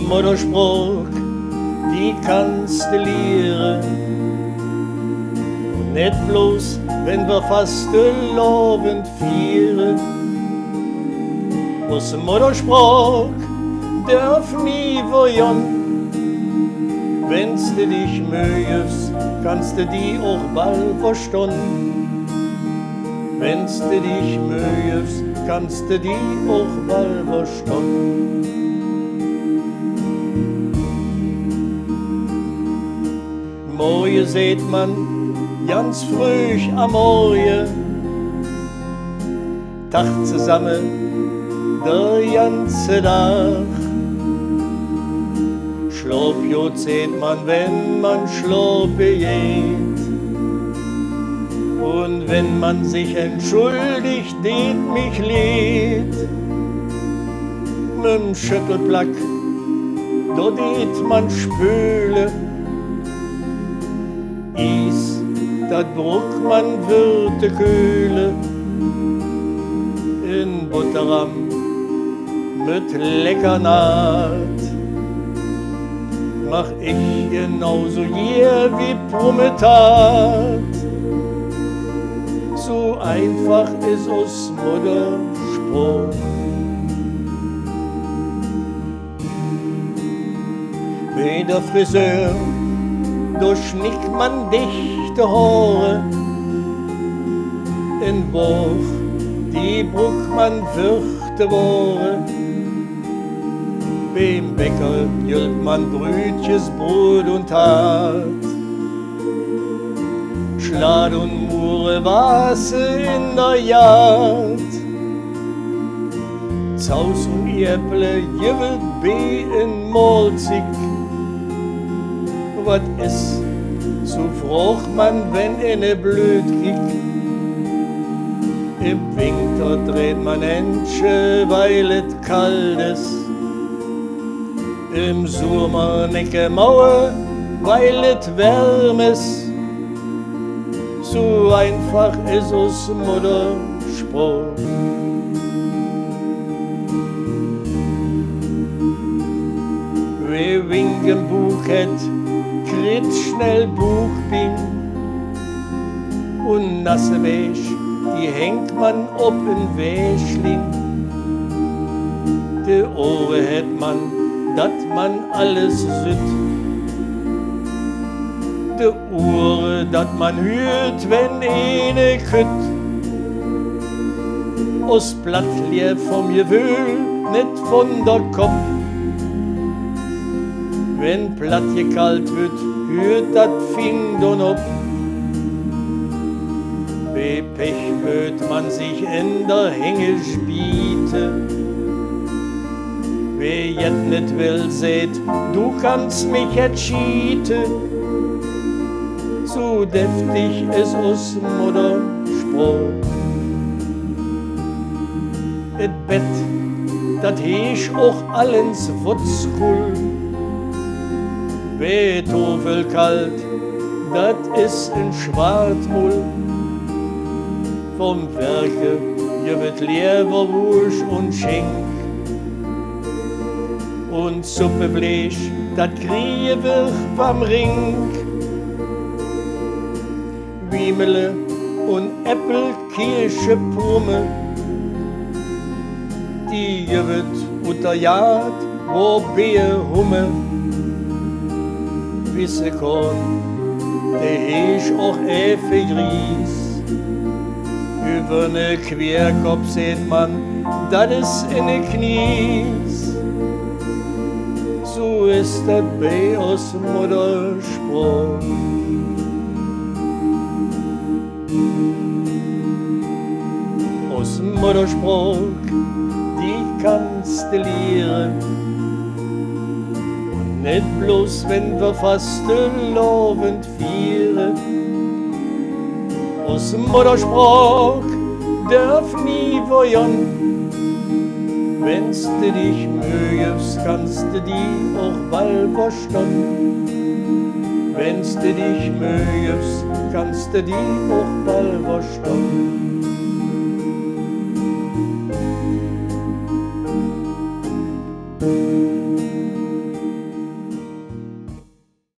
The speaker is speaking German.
Mutterspruch, die kannst du lehren. Und nicht bloß, wenn wir fast lovend feiern. Aus dem Mutterspruch darf nie verlieren. Wenn's du dich mühst, kannst du die auch bald verstehen. Wenn's du dich mühst, kannst du die auch bald verstehen. Morgen seht man ganz früh am Morgen, Tag zusammen, der ganze Tag. Schlafjod seht man, wenn man schlafen geht. Und wenn man sich entschuldigt, det mich lädt. Mit'm Schüttelplack, da det man spüle. Is, dat bruck man würde kühle. In Butterram mit lecker Naht. Mach ich genauso hier wie Prometat. So einfach ist aus Mutterspruch. Wie der Friseur, da schnickt man dichte Haare. In Woch, die bruck man vierte Woche. Beim Bäcker jüllt man Brötches, Brot und Tat. Schlad und Mure Wasser in der Jagd. Zaus und Äpple jewelt be in Molzig. Wat is, so frocht man, wenn eine blöd kriegt. Im Winter dreht man Händchen, weil et kalt ist. Im Sommer necke Mauer, weil et wärm ist. So einfach ist aus Mutterspruch. Wer winken Buch het, kriegt schnell Buchbing. Und nasse Wäsch, die hängt man ob in Wäschling. Die Ohren het man, dat man alles sütt. Die Uhren, dat man hört, wenn eine kütt. Aus Blattlier vom Gewöhl, nicht von der Kopf. Wenn Plattje kalt wird, hört dat Fing don ob. Bei Pech wird man sich in der Hänge spiete. Wer jet nicht will, seht, du kannst mich jetzt schieten. So deftig ist aus Mutterspruch. Et Bett, dat heesch auch allens Wutzkul. Beethoven kalt, dat is in Schwarzmull. Vom Werke wird Leberwurst und Schenk. Und Suppe Blech, dat kriege wir vom Ring. Wiemele und Äppel, Kirsche, Prumme. Die wird unterjagt, wo Beer Humme. Wisse Korn, der ist auch Gries. Über ne Querkopf seht man, dat is in ne Knies. So ist dat bei aus Mutterspruch. Aus Mutterspruch, die kannst du lehren. Und nicht bloß, wenn wir fast lovend feiern. Aus Mutterspruch darf nie verlieren. Wenn's du dich mögest, kannst du die auch bald verstehen. Wenn's du dich mögest, kannst du die auch bald verstehen.